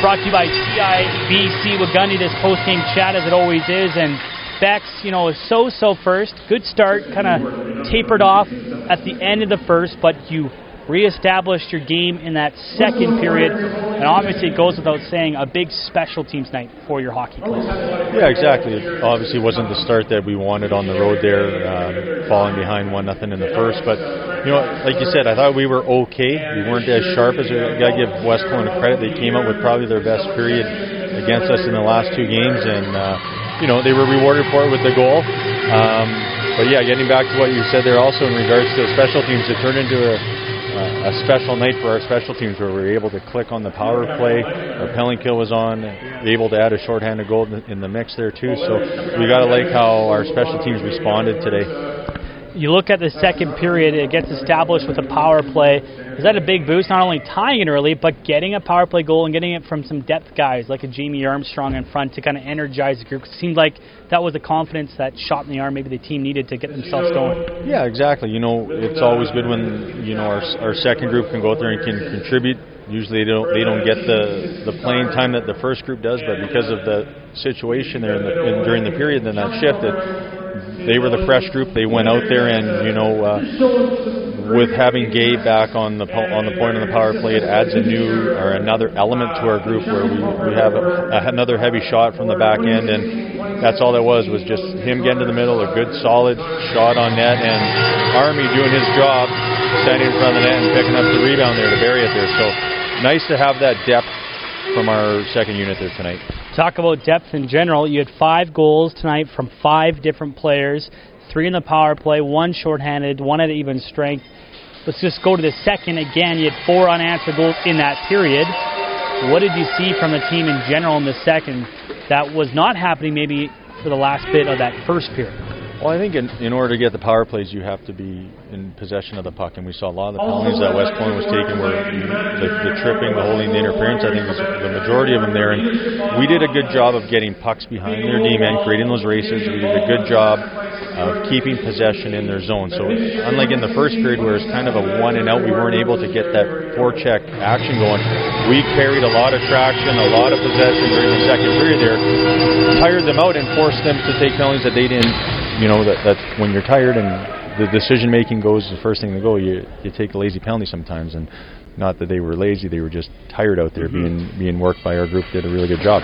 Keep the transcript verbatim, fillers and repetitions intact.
brought to you by C I B C Wagundy, this post-game chat as it always is. And Bex, you know, is so-so first. Good start, kind of tapered off at the end of the first, but you reestablished your game in that second period. And obviously it goes without saying, a big special teams night for your hockey club. Yeah, exactly. It obviously wasn't the start that we wanted on the road there, um, falling behind one nothing in the first. But, you know, like you said, I thought we were okay. We weren't as sharp as we got to give West Kelowna credit. They came out with probably their best period against us in the last two games. And, uh, you know, they were rewarded for it with the goal. Um, but, yeah, getting back to what you said there also in regards to special teams, it turned into a Uh, a special night for our special teams where we were able to click on the power play. Our penalty kill was on, able to add a shorthanded goal in the mix there too. So we got to like how our special teams responded today. You look at the second period, it gets established with a power play. Is that a big boost, not only tying it early, but getting a power play goal and getting it from some depth guys like a Jamie Armstrong in front to kind of energize the group? It seemed like that was the confidence, that shot in the arm maybe the team needed to get themselves going. Yeah, exactly. You know, it's always good when, you know, our, our second group can go out there and can contribute. Usually they don't they don't get the, the playing time that the first group does, but because of the situation there in the, in, during the period, then that shifted. They were the fresh group. They went out there, and you know, uh, with having Gabe back on the po- on the point of the power play, it adds a new or another element to our group where we, we have a, a, another heavy shot from the back end, and that's all that was was just him getting to the middle, a good solid shot on net, and Army doing his job, standing in front of the net and picking up the rebound there to bury it there. So nice to have that depth from our second unit there tonight. Talk about depth in general. You had five goals tonight from five different players, three in the power play, one shorthanded, one at even strength. Let's just go to the second again. You had four unanswered goals in that period. What did you see from the team in general in the second that was not happening maybe for the last bit of that first period? Well, I think in, in order to get the power plays, you have to be in possession of the puck, and we saw a lot of the penalties that West Kelowna was taking were the, the tripping, the holding, the interference. I think was the majority of them there, and we did a good job of getting pucks behind their D-men, creating those races. We did a good job of keeping possession in their zone. So unlike in the first period where it's kind of a one and out, we weren't able to get that forecheck action going. We carried a lot of traction, a lot of possession during the second period there, tired them out and forced them to take penalties that they didn't. You know, that, that when you're tired and the decision-making goes the first thing to go, you you take a lazy penalty sometimes. And not that they were lazy, they were just tired out there. Mm-hmm. being being worked by our group, did a really good job.